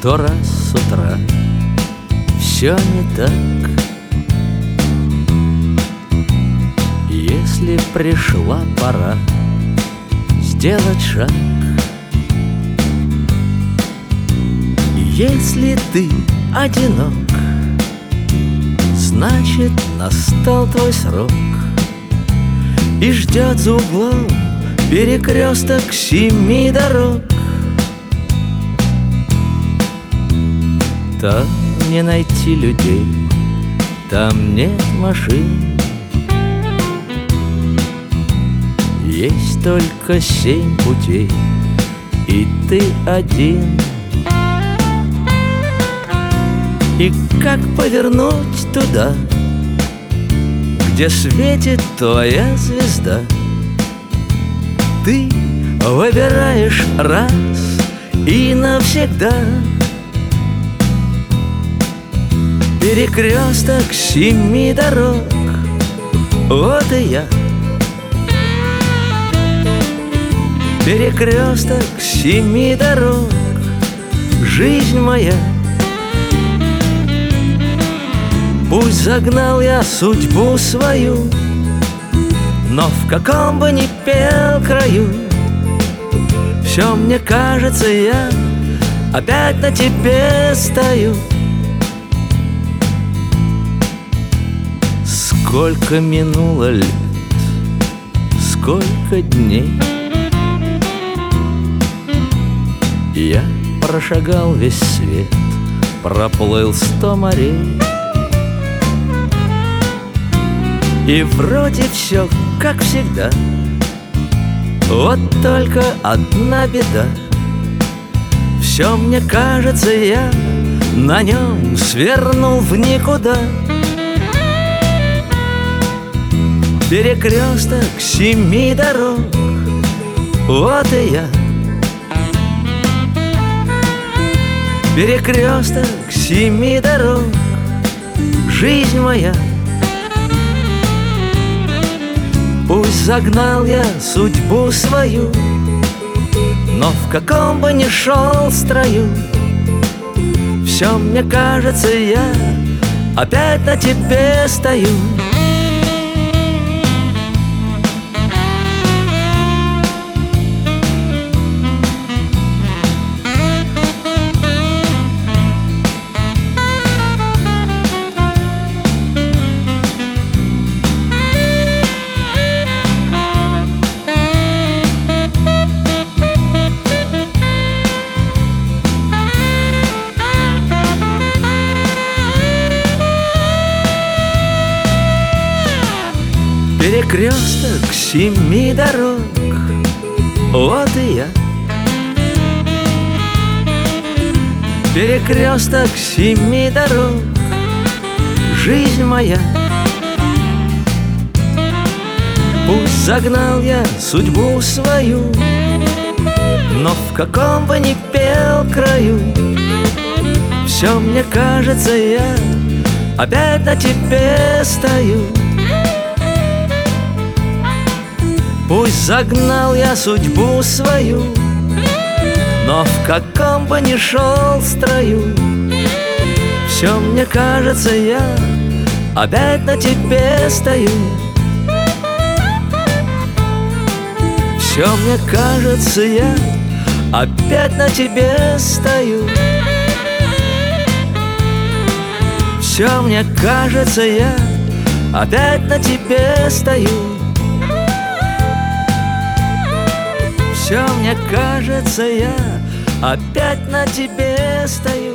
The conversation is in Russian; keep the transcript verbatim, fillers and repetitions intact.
сто раз с утра все не так. Если пришла пора сделать шаг, если ты одинок, значит настал твой срок, и ждет за углом перекресток семи дорог. Там не найти людей, там нет машин, есть только семь путей, и ты один. И как повернуть туда, где светит твоя звезда? Ты выбираешь раз и навсегда. Перекресток семи дорог, вот и я. Перекресток семи дорог, жизнь моя. Пусть загнал я судьбу свою, но в каком бы ни пел краю, все мне кажется, я опять на тебе стою. Сколько минуло лет, сколько дней, я прошагал весь свет, проплыл сто морей. И вроде все как всегда, вот только одна беда. Все мне кажется, я на нем свернул в никуда. Перекресток семи дорог, вот и я. Перекресток семи дорог, жизнь моя. Пусть загнал я судьбу свою, но в каком бы ни шел строю, все мне кажется, я опять на тебе стою. Перекресток семи дорог, вот и я. Перекресток семи дорог, жизнь моя. Пусть загнал я судьбу свою, но в каком бы ни пел краю, все мне кажется, я опять на тебе стою. Пусть загнал я судьбу свою, но в каком бы ни шел строю, все мне кажется, я опять на тебе стою. Все мне кажется, я опять на тебе стою. Все мне кажется, я опять на тебе стою. Все мне кажется, я опять на тебе стою.